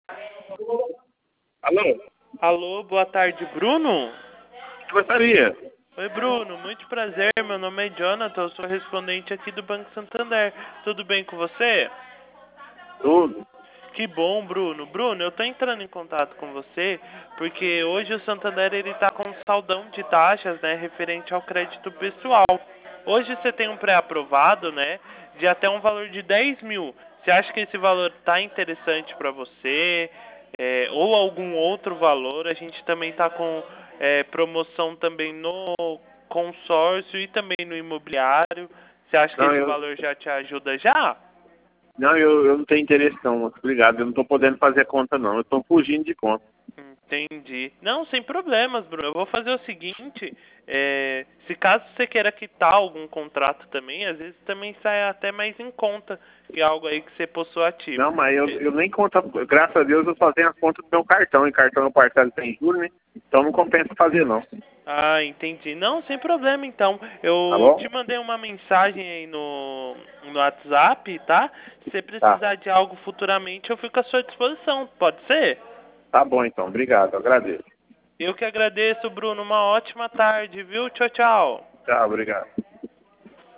Alô? Alô, boa tarde, Bruno? Gostaria. Oi, Bruno, muito prazer. Meu nome é Jonathan, eu sou respondente aqui do Banco Santander. Tudo bem com você? Tudo. Que bom, Bruno. Bruno, eu tô entrando em contato com você porque hoje o Santander ele tá com um saldão de taxas, né, referente ao crédito pessoal. Hoje você tem um pré-aprovado, né, de até um valor de 10 mil. Você acha que esse valor tá interessante para você? Ou algum outro valor? A gente também tá com promoção também no consórcio e também no imobiliário. Você acha que Não, esse eu, valor já te ajuda já? não, eu não tenho interesse não, obrigado. Eu não estou podendo fazer conta não. Eu estou fugindo de conta. Entendi. Não, sem problemas, Bruno. Eu vou fazer o seguinte, se caso você queira quitar algum contrato também, às vezes também sai até mais em conta que algo aí que você possui ativo. Não, mas eu nem conta, graças a Deus eu só tenho a conta do meu cartão, e cartão eu parcelo sem juros, né? Então não compensa fazer não. Ah, entendi. Não, sem problema então. Tá Eu bom? te mandei uma mensagem aí no WhatsApp, tá? Se você Tá. precisar de algo futuramente, eu fico à sua disposição. Pode ser? Tá bom então, obrigado, eu agradeço. Eu que agradeço, Bruno. Uma ótima tarde, viu? Tchau, tchau. Tchau, obrigado.